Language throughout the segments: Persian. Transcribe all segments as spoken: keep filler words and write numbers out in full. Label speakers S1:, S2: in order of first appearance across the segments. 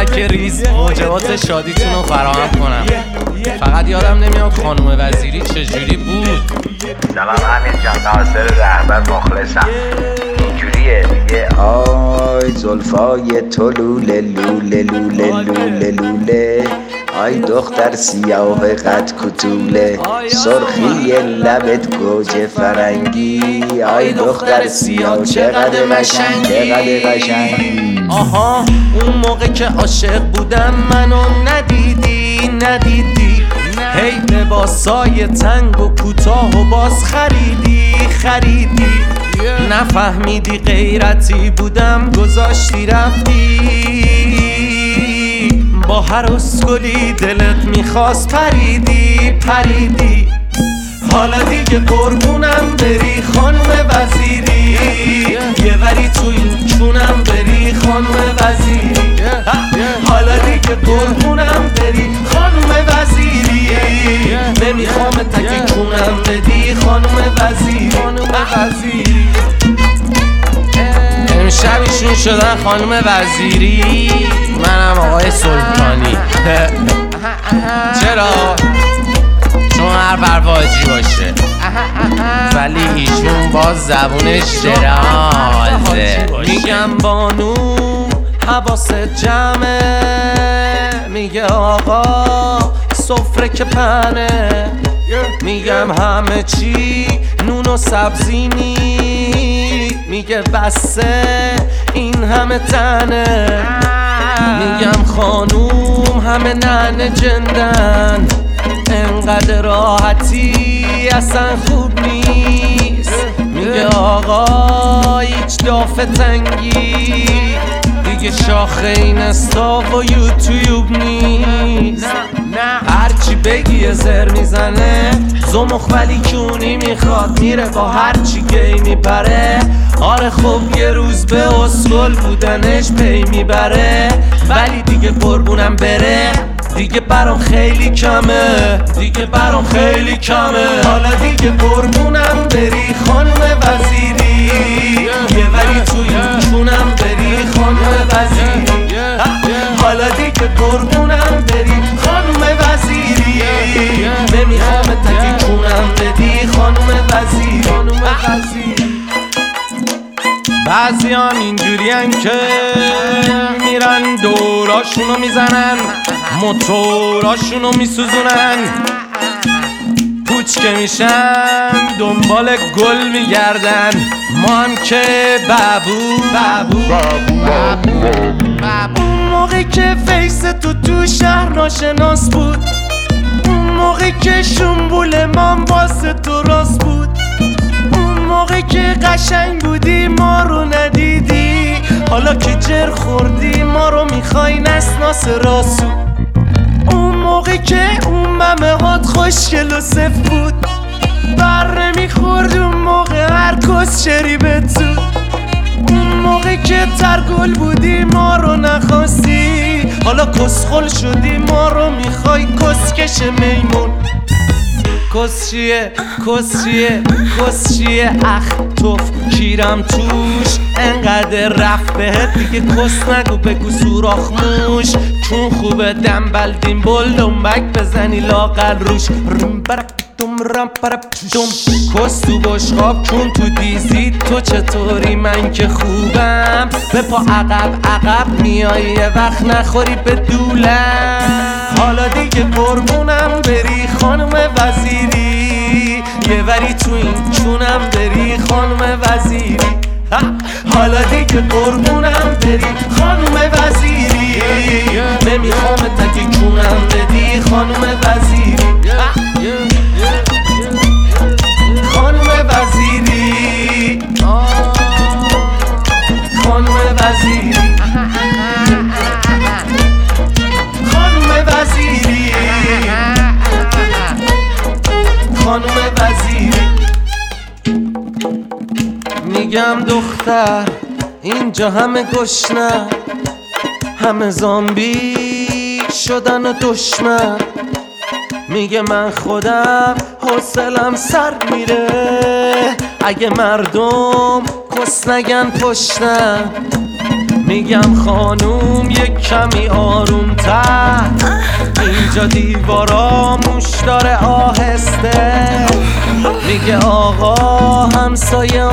S1: فلک ریز موجبات شادیتون رو فراهم کنم. فقط یادم نمیاد خانم وزیری چجوری بود.
S2: سلام امیر جان، ناصر رهبر مخلصم. اینجوریه میگه آی زلفای تو لوله لوله لوله لوله لوله، آی دختر سیاه قد کتوله، سرخی لبت گوجه فرنگی، آی دختر سیاه چقدر قشنگی چقدر قشنگی.
S1: آها اون موقع که عاشق بودم منو ندیدی ندیدی، هی لباسای تنگ و کوتاه و باز خریدی خریدی، نفهمیدی غیرتی بودم گذاشتی رفتی، با هر اسکلی دلت میخواست پریدی پریدی. حالا دیگه قربونم بری خانم وزیری، یه وری تو این چونم بری خانم وزیری. حالا دیگه قربونم بری خانم وزیری، نمیخوام تکی چونم بدی خانم وزیری. امشب ایشون شدن خانم وزیری، منم آقای سلطانی. چرا؟ چون هر برواجی باشه ولی ایشون باز زبونش درازه. میگم بانو حواست جمعه، میگه آقا سفره که پنه، میگم همه چی نون و سبزی نی، میگه بسه این همه تنه، میگم خانوم همه ننه جندن، انقدر راحتی اصلا خوب نیست، میگه آقا هیچ دافه تنگی دیگه شاخه این استاف و یوتیوب نیست. هرچی بگی زر میزنه زمخ ولی کونی میخواد، میره با هرچی گی میپره. آره خب یه روز به اسکل بودنش پی میبره، ولی دیگه قربونم بره دیگه برام خیلی کمه دیگه برام خیلی کمه. حالا دیگه قربونم بری خانم وزیری، یه وری توی چونم بری خانم وزیری. حالا دیگه قربونم بری خانم وزیری، نمیخوام تکی چونم بدی خانم وزیری. بعضی هم اینجورین که میرن دوراشونو میزنن، موتوراشونو میسوزونن، پوچ که میشن دنبال گل میگردن. ما هم که بابو بابو بابو بابو. اون موقع که فیس تو تو شهر ناشناس بود، اون موقع که شنبول من واسه تو راست بود، اون موقع که قشنگ بودی ما رو ندیدی، حالا که جر خوردی ما رو میخوای نسناس راسو. اون موقع که اون ممه هات خوشگل و صف بود، بر نمیخورد اون موقع هر کس شریبت زود، اون موقع که ترگل بودی ما رو نخواستی، حالا کسخل شدی ما رو میخوای کسکش میمون. کسچیه کسچیه کسچیه اخ توف کیرم توش، انقدر رفت بهت دیگه کس نگو بگو سوراخ موش، چون خوبه دنبل دیم بل دنبک بزنی لاغر روش. رم برک دم رم برک دم کس تو بشقاب چون تو دیزی تو چطوری من که خوبم، به پا عقب عقب میای یه وقت نخوری به دولم. حالا دیگه قربونم بری خانم وزیری، یه وری تو این چونم بری خانم وزیری. حالا دیگه قربونم بری خانم وزیری، نمیخوام تکی چونم بدی خانم وزیری. خانم وزیری خانم وزیری خانم وزیری خانم وزیری. میگم دختر اینجا همه گشنه، همه زامبی شدن و دشمن، میگه من خودم حوصلم سر میره اگه مردم کس نگن پشتم، میگم خانوم یک کمی آروم تر، اینجا دیوارا موش داره آهسته. میگه آقا همسایه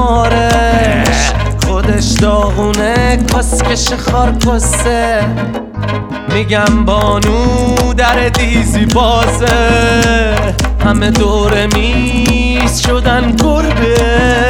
S1: آمارش خودش داغونه کسکش خارکسته. میگم بانو در دیزی بازه، همه دور میز شدن گربه.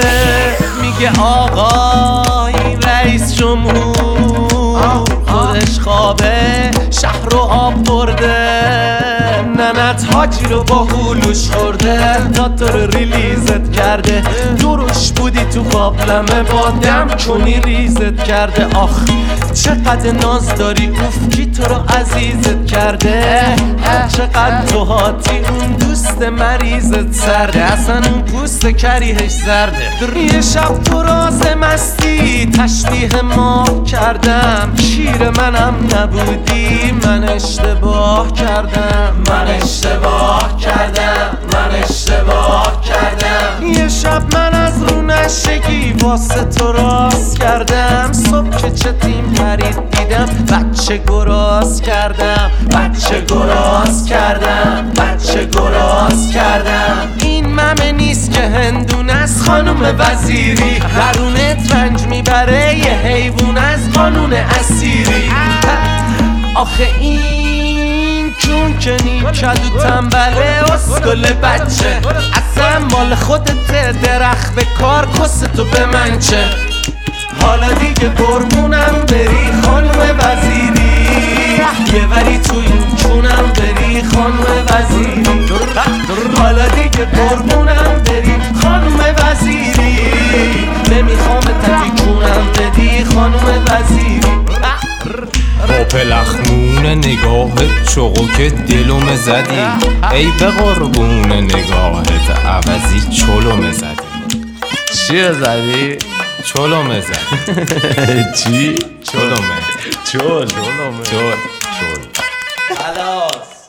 S1: میگه آقا این رئیس جمهور خودش خوابه شهر رو آب برده. ننت حاجی رو با هلوش خورده، تا تو رو ریلیزت کرده. دروش بودی تو قابلمه با دم کنی ریزت کرده. آخ چقدر ناز داری اوف کی تو رو عزیزت کرده. چقدر تو هاتی اون دوست مریضت سرده، اصلا اون پوست کریهش زرده. یه شب تو راز مستی تشبیه ما کردم، شیر منم نبودی من اشتباه کردم. من اشتباه کردم من اشتباه کردم. یه شب من از رو نشگی واسه تو راست کردم. صبح که چتیم پرید دیدم بچه گراز کردم. بچه گراز کردم بچه گراز کردم. این ممه نیست که هندونه از خانم وزیری، درونت رنج میبره یه حیوان از قانون اسیری. آخه این چون که نیکد و تنبله اسکل بچه، اصلا مال خودت درخت به کار کس تو به من چه. حالا دیگه قربونم بری خانم وزیری، یه وری تو این چونم بری خانم وزیری. حالا دیگه قربونم بری خانم وزیری، نمیخوام تکونم بدی خانم وزیری.
S3: با پلخمون نگاهت چوقو که دلوم زدی، ای به قربون نگاهت عوضی چلوم زدی.
S1: چیه زدی؟
S3: چلوم زدی.
S1: چی؟
S3: چلومه
S1: چل چل
S3: چل چل
S1: خلاص